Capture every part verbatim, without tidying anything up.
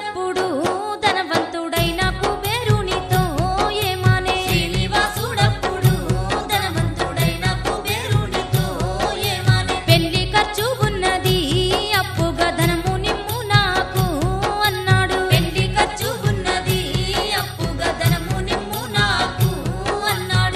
శ్రీనివాసుడప్పుడు ధనవంతుడైన కుబేరునితో ఏమానే శ్రీనివాసుడప్పుడు ధనవంతుడైన కుబేరునితో ఏమానే పెళ్లి ఖర్చు ఉన్నది అప్పుగా ధనము నిమ్ము నాకు అన్నాడు పెళ్లి ఖర్చు ఉన్నది అప్పుగా ధనము నిమ్ము నాకు అన్నాడు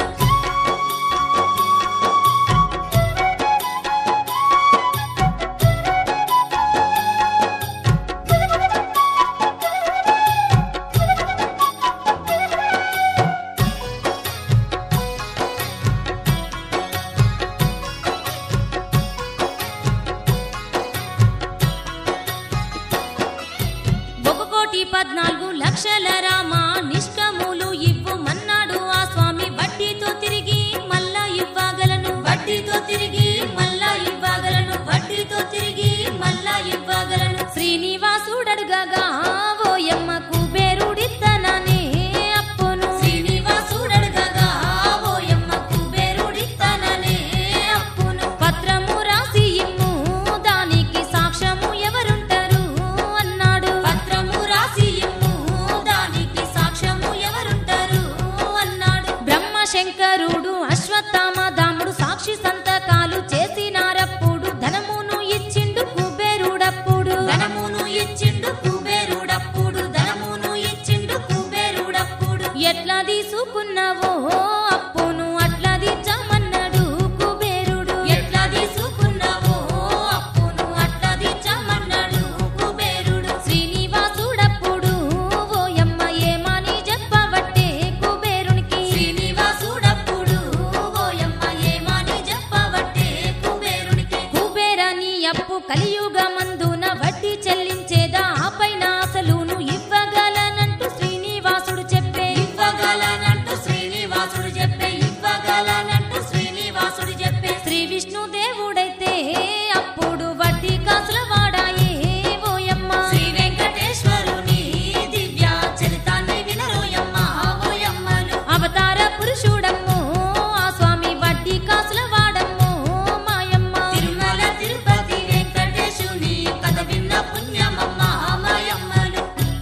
ఒక కోటి పద్నాలుగు లక్షల రామా నిష్కములు ఇవ్వమన్నాడు ఆ స్వామి వడ్డీతో తిరిగి మళ్ళా ఇవ్వగలను వడ్డీతో తిరిగి మళ్ళా ఇవ్వగలను వడ్డీతో తిరిగి మళ్ళా ఇవ్వగలను శ్రీనివాసుడడుగగా ఓయమ్మ కుబేరుడిత్తననే అప్పును శ్రీనివాసుడడుగగా ఓయమ్మ కుబేరుడిత్తననే అప్పును పత్రము రాసి ఇమ్ము దానికి సాక్ష్యము ఎవరుంటారు అన్నాడు పత్రము రాసి ఇమ్ము దానికి సాక్ష్యము ఎవరుంటారు అన్నాడు బ్రహ్మశంకరుడు అశ్వత్థామ దాముడు సాక్షి సంతకాలు చేసినారప్పుడు ధనమును ఇచ్చిండు కుబేరుడప్పుడు ధనమును ఇచ్చిండు కుబేరుడప్పుడు ధనమును ఇచ్చిండు కుబేరుడప్పుడు ఎట్లా తీసుకున్నావో అప్పును అట్లా తీర్చమన్నాడు కుబేరుడు ఎట్లా తీసుకున్నావో అప్పును అట్లా తీర్చమన్నాడు కుబేరుడు శ్రీనివాసుడప్పుడు ఓయమ్మ ఏమని చెప్పవట్టే కుబేరునికి శ్రీనివాసుడప్పుడు ఓయమ్మ ఏమని చెప్పవట్టే కుబేరునికి కుబేరాని అప్పు కలియుగమందున వడ్డీ చెల్లించేదా ఆపైన అసలును ఇవ్వగలనంటూ శ్రీనివాసుడు చెప్పే ఇవ్వగలనంటూ శ్రీనివాసుడు చెప్పే ఇవ్వగలనంటూ శ్రీనివాసుడు చెప్పే శ్రీ విష్ణు దేవుడైతే అప్పుడు వడ్డీ కాసుల వాడాయే ఓయమ్మ శ్రీ వెంకటేశ్వరుని దివ్య చరితాన్ని వినరోయమ్మ ఓయమ్మలు అవతార పురుషుడమ్మో ఆ స్వామి వడ్డీ కాసుల వాడమ్మో మాయమ్మ తిరుమల తిరుపతి వెంకటేశుని కథ విన్న పుణ్యమమ్మ మాయమ్మలు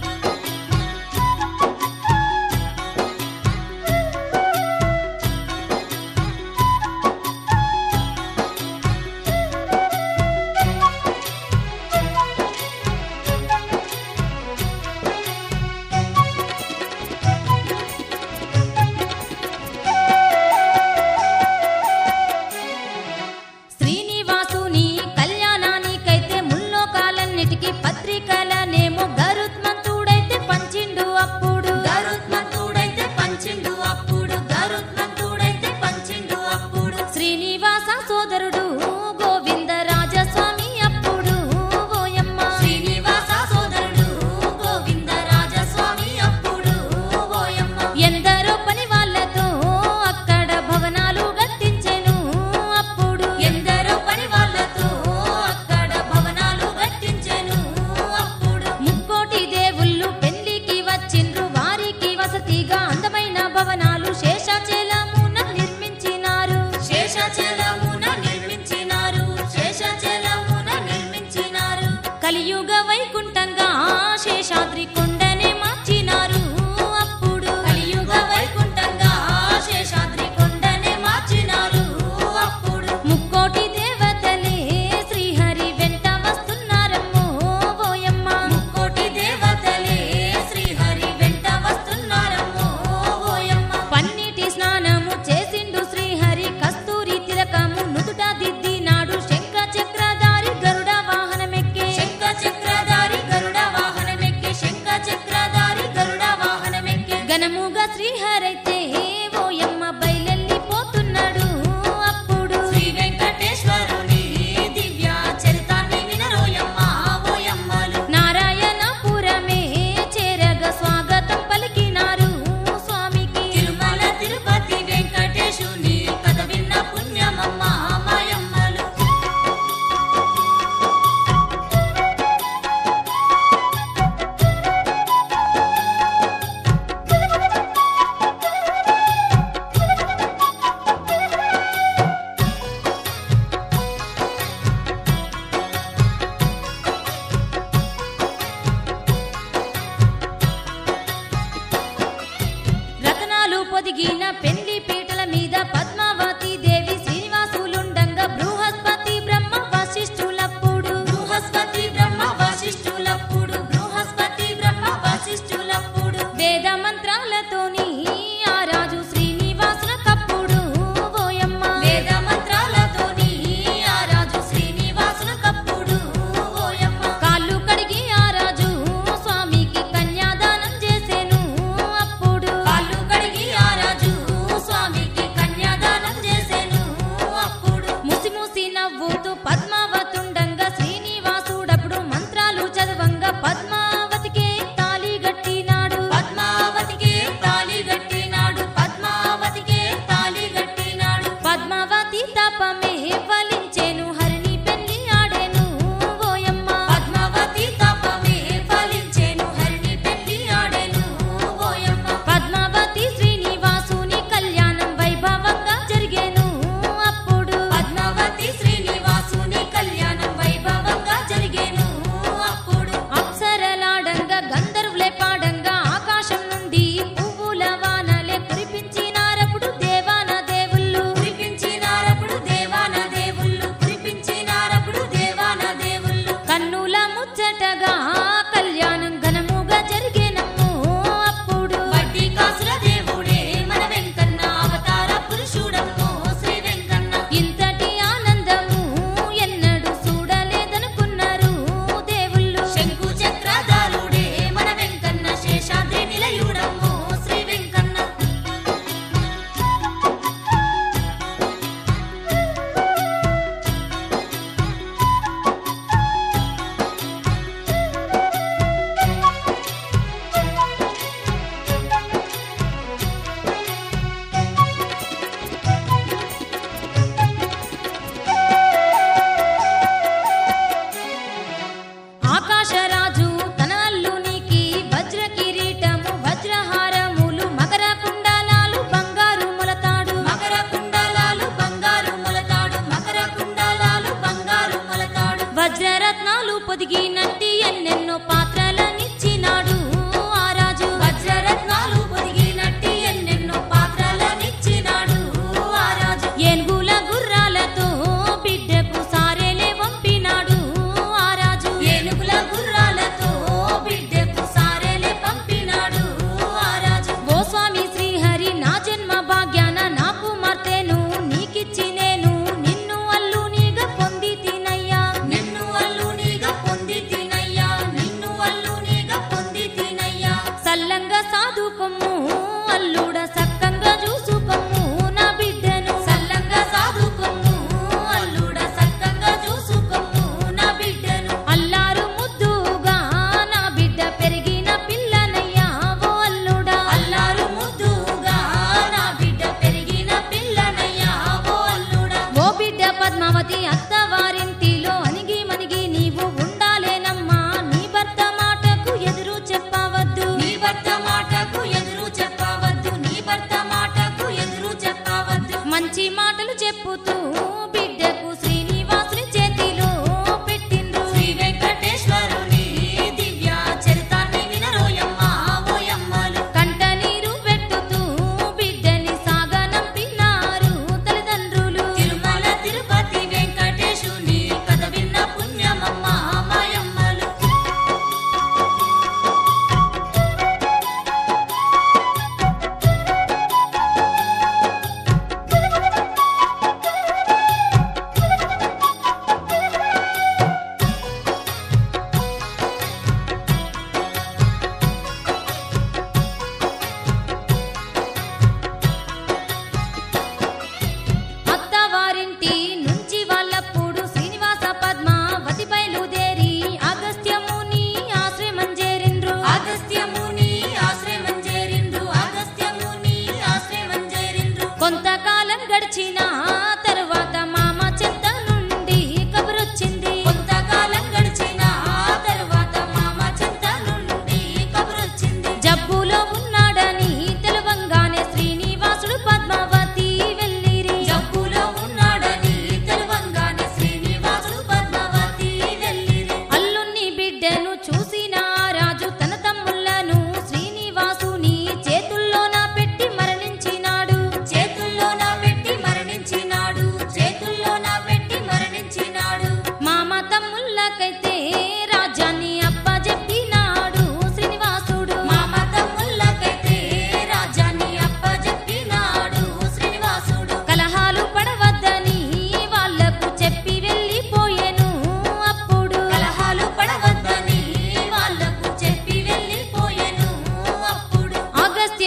శ్రీనివాసుని కళ్యాణానికైతే ముల్లోకాలన్నిటికీ పత్రికలనేమో గరుత్మంతుడైతే పంచిండు అప్పుడు గరుత్మంతుడైతే పంచిండు అప్పుడు గరుత్మంతుడైతే పంచిండు అప్పుడు శ్రీనివాస సోదరుడు గోవిందరాజస్వామి అప్పుడు ఓయమ్మ శ్రీనివాస సోదరుడు గోవిందరాజస్వామి అప్పుడు ఓయమ్మ ఎందరో పని వాళ్ళతో అక్కడ భవనాలు గట్టించెను అప్పుడు ఎందరో పని వాళ్ళతో అక్కడ భవనాలు గట్టించెను అప్పుడు ముక్కోటి దేవుళ్ళు పెళ్లికి వచ్చిండ్రు వారికి వసతిగా అందమైన భవనాలు శేషాచలమున నిర్మించినారు శేషాచలమున నిర్మించినారు శేషాచలమున నిర్మించినారు కలియుగ వైకుంఠంగా శేషాద్రి కొండనే మార్చినారు అప్పుడు కలియుగ వైకుంఠంగా శేషాద్రి కొండనే మార్చినారు అప్పుడు ముక్కోటి దేవతలే శ్రీహరి వెంట వస్తున్నారమ్మో ఓయమ్మ ముక్కోటి దేవతలే శ్రీహరి వెంట వస్తున్నారమ్మో ఓయమ్మ పన్నీటి స్నానము చేసిండు శ్రీహరి కస్తూరి తిలకము నుదుట దిద్దినాడు శంఖ చక్రధారి గరుడ వాహనమెక్కే శంఖ చక్రధారి గరుడ వాహనమెక్కే శంఖ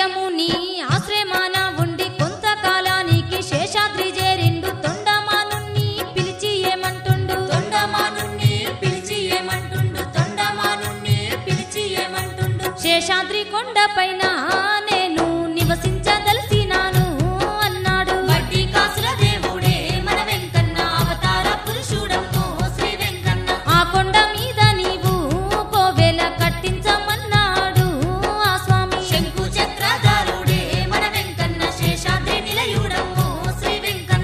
నిత్యము నీ ఆశ్రమాన ఉండి కొంతకాలానికి శేషాద్రి చేరిండు తొండమానుని పిలిచి ఏమంటుండు తొండమానుని పిలిచి ఏమంటుండు తొండమానుని పిలిచి ఏమంటుండు శేషాద్రి కొండపైన నేను నివసించదలిసినాను అన్నాడు. వడ్డీ కాసుల దేవుడే మన వెంకన్న అవతార పురుషుడమ్మో శ్రీ వెంకన్న ఆ కొండ మీద నీవు కోవెల కట్టించమన్నాడు ఆ స్వామి. శంకు చక్రధారుడే మన వెంకన్న శేషాద్రి నిలయుడమ్మో శ్రీ వెంకన్న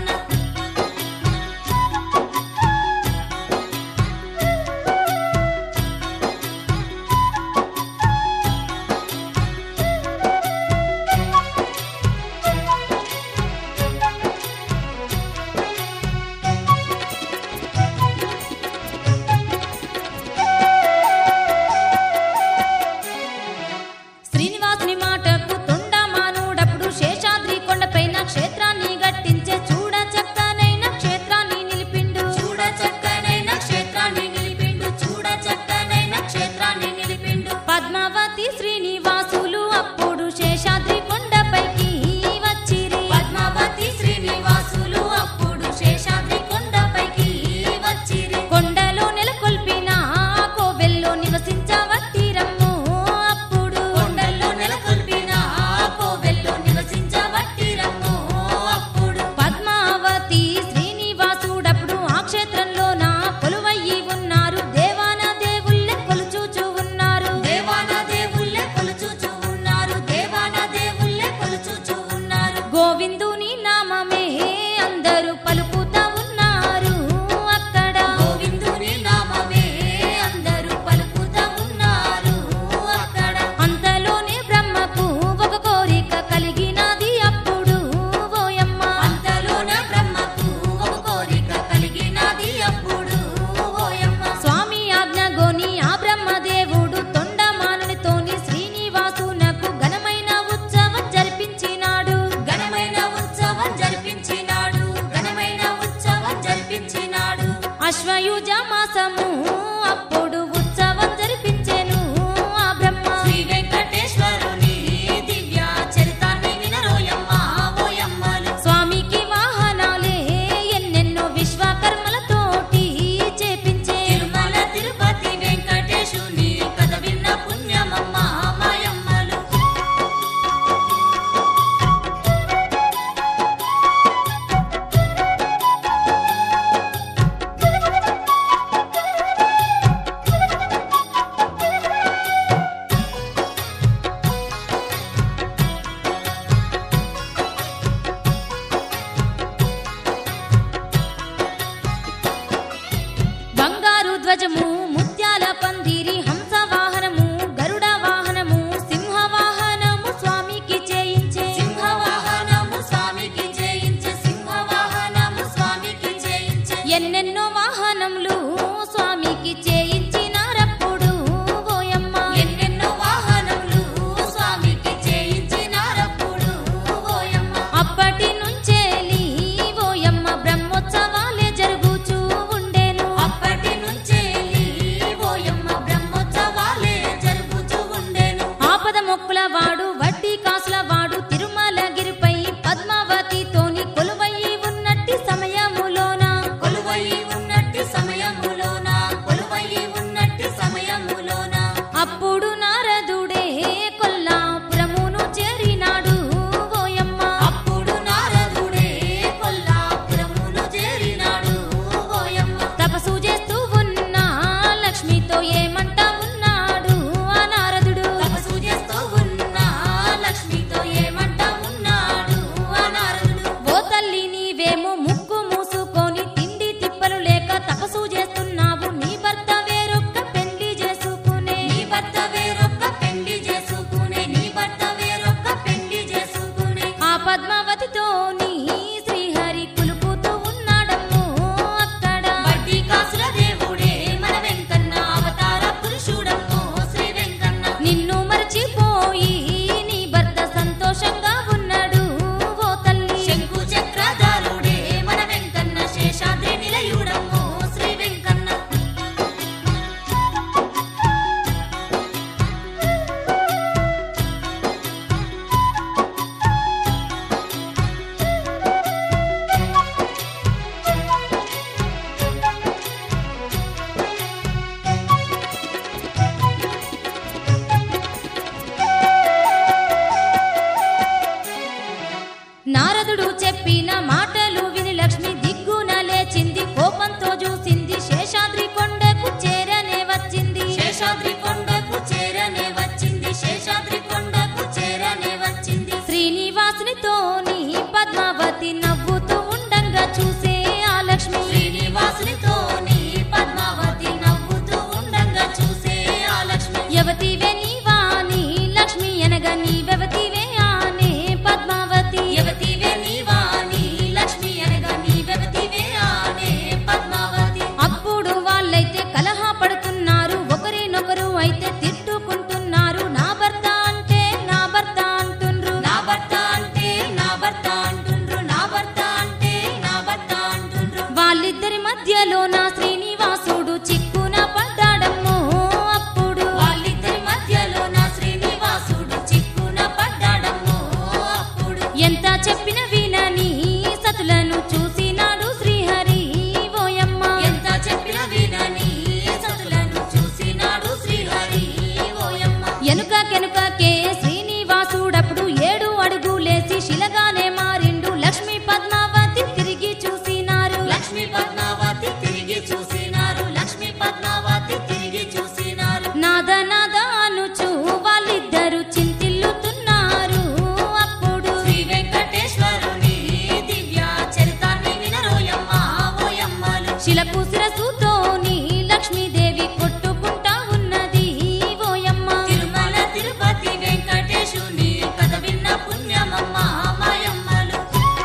వెనుకకే శ్రీనివాసుడప్పుడు ఏడు అడుగులేసి శిలగానే మారిండు. లక్ష్మీ పద్మావతి తిరిగి చూసినారు. లక్ష్మీ పద్మావతి తిరిగి చూసినారు. లక్ష్మీ పద్మావతి తిరిగి చూసినారు. నాద నాద అనుచు వాళ్ళిద్దరు చింతిల్లుతున్నారు. అప్పుడు శ్రీ వెంకటేశ్వరుని దివ్య చరితాన్ని వినరోయమ్మ ఓయమ్మలు. శిలకు శిరసుతోని లక్ష్మీదేవి కొట్టుకుంటా ఉన్నది ఓయమ్మ. తిరుమల తిరుపతి వెంకటేశుని కథ విన్న పుణ్యమమ్మ మాయమ్మలు.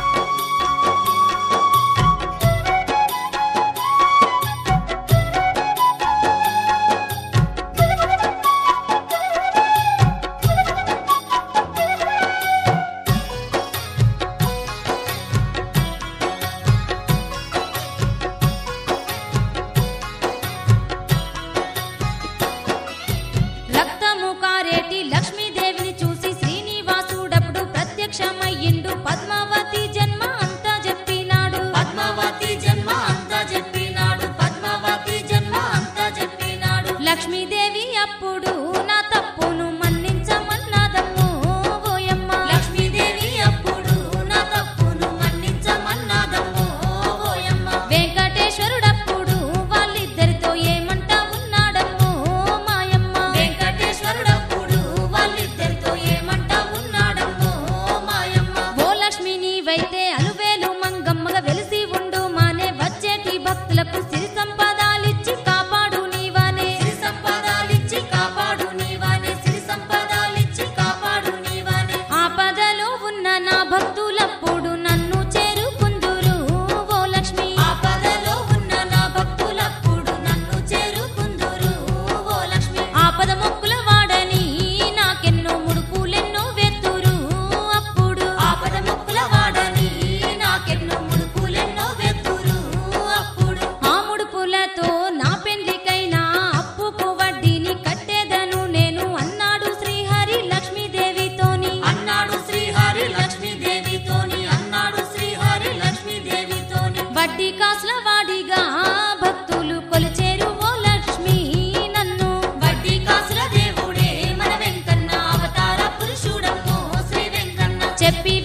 రక్తము కారేటి లక్ష్మీదేవిని చూసి శ్రీనివాసుడప్పుడు ప్రత్యక్షమయ్యిండు. పద్మావతి జన్మ అంతా చెప్పినాడు. పద్మావతి జన్మ అంతా చెప్పినాడు. పద్మావతి జన్మ అంతా చెప్పినాడు. లక్ష్మీదేవి అప్పుడు నా తప్పును మన్నించమన్నదమ్మో ఓయమ్మ. లక్ష్మీదేవి అప్పుడు నా తప్పును మన్నించమన్నదమ్మో ఓయమ్మ. వెంకటేశ్వరుడప్పుడు వాళ్ళిద్దరితో ఏమంటా ఉన్నాడమ్మో మాయమ్మ. వెంకటేశ్వరుడప్పుడు వాళ్ళిద్దరితో ఏమంటా ఉన్నాడమ్మో మాయమ్మ. ఓ లక్ష్మి నీవైతే అలువేలు మంగమ్మగా వెలిసి ఉండు మానే. వచ్చేటి భక్తులకు సిరి సంపదాలిచ్చి కాపాడు నీవానే. సిరి సంపదాలిచ్చి కాపాడు నీవానే. సిరి సంపదాలిచ్చి కాపాడు నీవానే. ఆపదలో ఉన్న నా భక్తులప్పుడు నన్ను చేరుకుందురు ఓ లక్ష్మి. ఆపదలో ఉన్న నా భక్తులప్పుడు నన్ను చేరుకుందురు ఓ లక్ష్మి. ఆపద మొక్కుల వాడని నాకెన్నో ముడుపులెన్నో వెత్తురు. అప్పుడు ఆపద మొక్కుల వాడని నాకెన్నో ముడుపులెన్నో వెత్తురు అప్పుడు. ఆ ముడుపులతో నా పెండ్లికైనా అప్పుకు వడ్డీని కట్టేదను నేను అన్నాడు శ్రీహరి లక్ష్మీదేవితోని. అన్నాడు శ్రీహరి లక్ష్మీదేవితోని. అన్నాడు శ్రీహరి లక్ష్మీదేవితోని. వడ్డీ కాసుల వాడిగా భక్తులు కొలిచేరు ఓ లక్ష్మి నన్ను. వడ్డీ కాసుల దేవుడే మన వెంకన్న అవతార పురుషుడమ్మో శ్రీ వెంకన్న. చెప్పి